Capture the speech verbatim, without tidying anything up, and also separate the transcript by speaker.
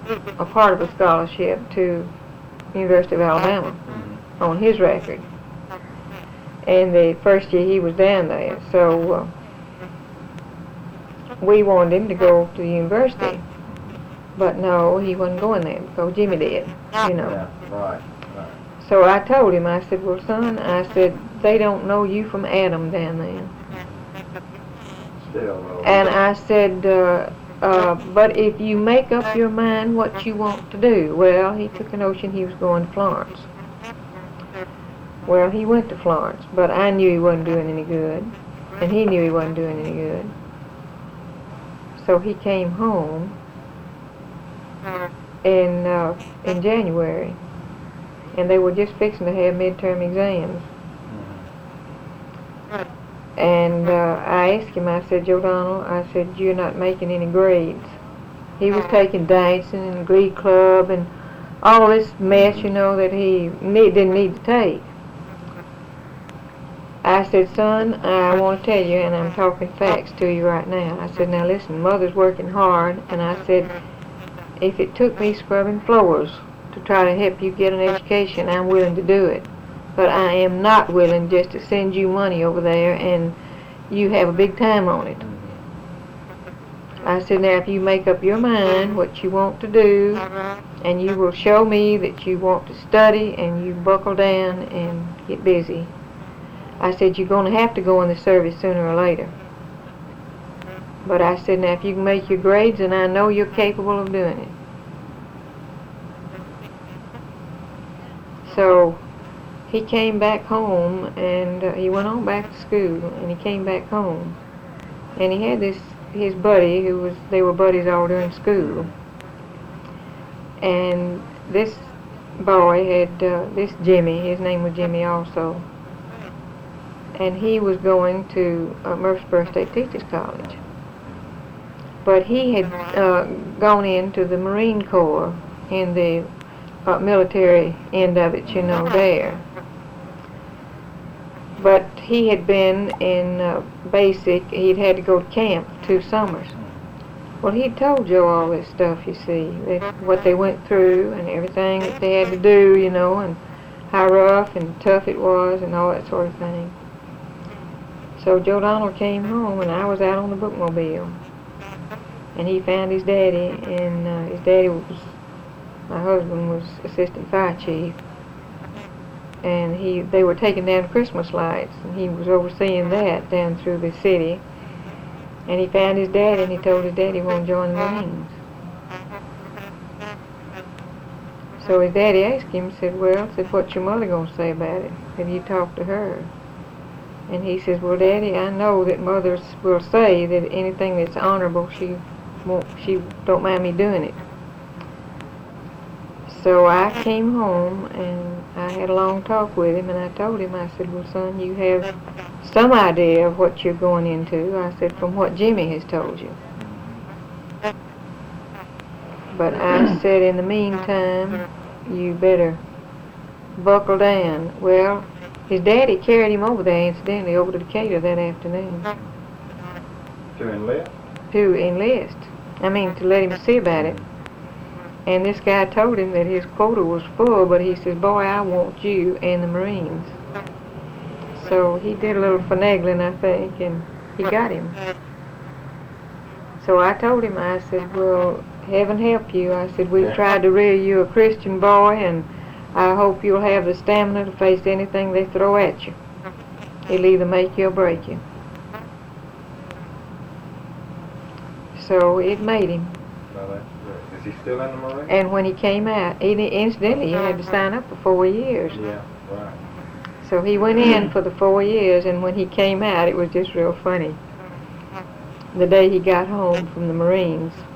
Speaker 1: a part of a scholarship to University of Alabama
Speaker 2: Mm-hmm.
Speaker 1: on his record. And the first year he was down there, so uh, we wanted him to go to the university. But no, he wasn't going there because Jimmy did, you know.
Speaker 2: Yeah, right, right.
Speaker 1: So I told him, I said, well, son, I said, they don't know you from Adam down there.
Speaker 2: Still, though.
Speaker 1: And I said, uh, uh, but if you make up your mind what you want to do, well, he took a notion he was going to Florence. Well, he went to Florence, but I knew he wasn't doing any good, and he knew he wasn't doing any good. So he came home in uh, in January, and they were just fixing to have midterm exams.
Speaker 2: Mm-hmm.
Speaker 1: And uh, I asked him, I said, Joe Donald, I said, you're not making any grades. He was taking dancing and glee club and all this mess, you know, that he need, didn't need to take. I said, son, I want to tell you, and I'm talking facts to you right now. I said, now listen, Mother's working hard, and I said, if it took me scrubbing floors to try to help you get an education, I'm willing to do it. But I am not willing just to send you money over there and you have a big time on it. I said, now if you make up your mind what you want to do, and you will show me that you want to study and you buckle down and get busy, I said, you're going to have to go in the service sooner or later. But I said, now if you can make your grades, and I know you're capable of doing it. So he came back home, and uh, he went on back to school, and he came back home. And he had this, his buddy, who was, they were buddies all during school. And this boy had, uh, this Jimmy, his name was Jimmy also, and he was going to uh, Murfreesboro State Teachers College. But he had uh, gone into the Marine Corps in the uh, military end of it, you know, there. But he had been in uh, basic, he'd had to go to camp two summers. Well, he told Joe all this stuff, you see, that what they went through and everything that they had to do, you know, and how rough and tough it was and all that sort of thing. So Joe Donald came home, and I was out on the bookmobile. And he found his daddy, and uh, his daddy was, my husband was assistant fire chief. And he, they were taking down Christmas lights, and he was overseeing that down through the city. And he found his daddy, and he told his daddy he wanted to join the Marines. So his daddy asked him, said, well, said, what's your mother going to say about it? Have you talked to her? And he says, well, Daddy, I know that mothers will say that anything that's honorable, she won't, she don't mind me doing it. So I came home, and I had a long talk with him, and I told him, I said, well, son, you have some idea of what you're going into. I said, from what Jimmy has told you. But I said, in the meantime, you better buckle down. Well, his daddy carried him over there, incidentally, over to Decatur that afternoon.
Speaker 2: To enlist?
Speaker 1: To enlist. I mean, to let him see about it. And this guy told him that his quota was full, but he says, boy, I want you and the Marines. So he did a little finagling, I think, and he got him. So I told him, I said, well, heaven help you. I said, we've tried to rear you a Christian boy, and I hope you'll have the stamina to face anything they throw at you. It'll either make you or break you. So it made him.
Speaker 2: Well, that's good. Is he still in the Marines?
Speaker 1: And when he came out, he, incidentally, he had to sign up for four years.
Speaker 2: Yeah, right.
Speaker 1: So he went in for the four years, and when he came out, it was just real funny. The day he got home from the Marines,